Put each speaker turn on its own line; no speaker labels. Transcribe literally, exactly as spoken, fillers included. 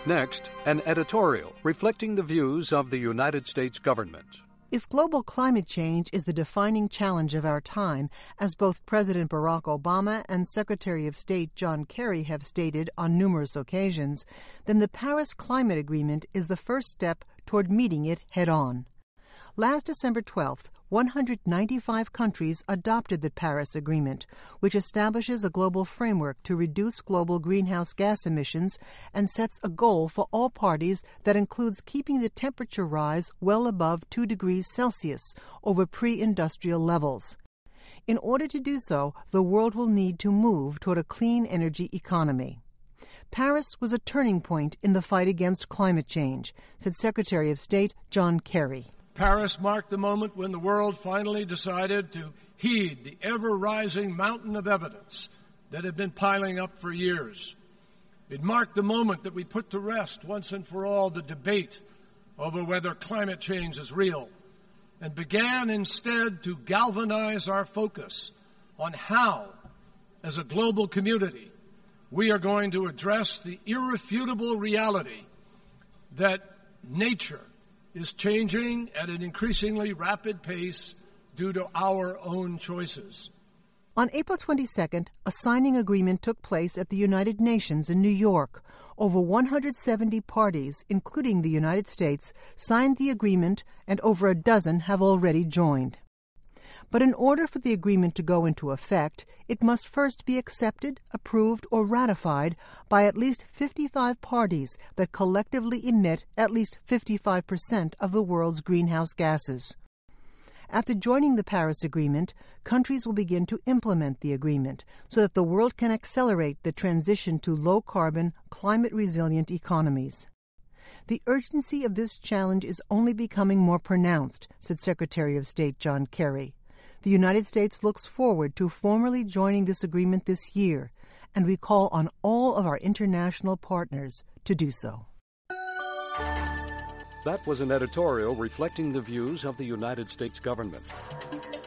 Next, an editorial reflecting the views of the United States government.
If global climate change is the defining challenge of our time, as both President Barack Obama and Secretary of State John Kerry have stated on numerous occasions, then the Paris Climate Agreement is the first step toward meeting it head-on. Last December twelfth, one hundred ninety-five countries adopted the Paris Agreement, which establishes a global framework to reduce global greenhouse gas emissions and sets a goal for all parties that includes keeping the temperature rise well above two degrees Celsius over pre-industrial levels. In order to do so, the world will need to move toward a clean energy economy. Paris was a turning point in the fight against climate change, said Secretary of State John Kerry.
Paris marked the moment when the world finally decided to heed the ever-rising mountain of evidence that had been piling up for years. It marked the moment that we put to rest once and for all the debate over whether climate change is real, and began instead to galvanize our focus on how, as a global community, we are going to address the irrefutable reality that nature is changing at an increasingly rapid pace due to our own choices.
On April twenty-second, a signing agreement took place at the United Nations in New York. Over one hundred seventy parties, including the United States, signed the agreement, and over a dozen have already joined. But in order for the agreement to go into effect, it must first be accepted, approved, or ratified by at least fifty-five parties that collectively emit at least fifty-five percent of the world's greenhouse gases. After joining the Paris Agreement, countries will begin to implement the agreement so that the world can accelerate the transition to low-carbon, climate-resilient economies. The urgency of this challenge is only becoming more pronounced, said Secretary of State John Kerry. The United States looks forward to formally joining this agreement this year, and we call on all of our international partners to do so.
That was an editorial reflecting the views of the United States government.